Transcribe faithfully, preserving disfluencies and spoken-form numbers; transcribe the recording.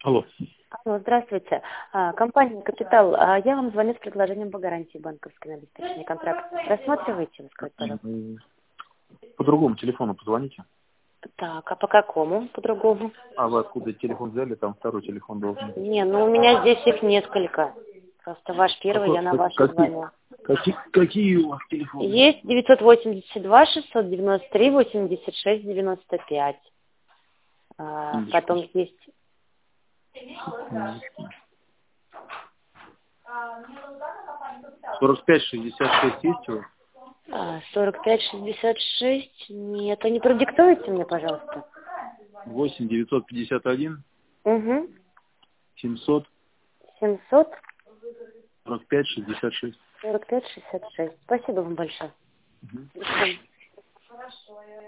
Алло. Алло, здравствуйте. А, Компания «Капитал». А, Я вам звоню с предложением по гарантии банковской на обеспечение контракта. Рассматриваете, вы сказать, пожалуйста? М, По другому телефону позвоните. Так, а по какому по-другому? А вы откуда телефон взяли? Там второй телефон должен быть. Не, ну у меня здесь их несколько. Просто ваш первый, Какой- я на как- ваш какие, звоню. какие, какие у вас телефоны? Есть девятьсот восемьдесят два шестьсот девяносто три восемьдесят шесть девяносто пять. А, Секундочку. потом есть... сорок пять шестьдесят шесть есть у вас? а, сорок пять шестьдесят шесть. Нет, а не продиктуете мне, пожалуйста? восемь девятьсот пятьдесят один Угу. семьсот семьсот сорок пять шестьдесят шесть. сорок пять шестьдесят шесть. Спасибо вам большое. Мгм. До свидания.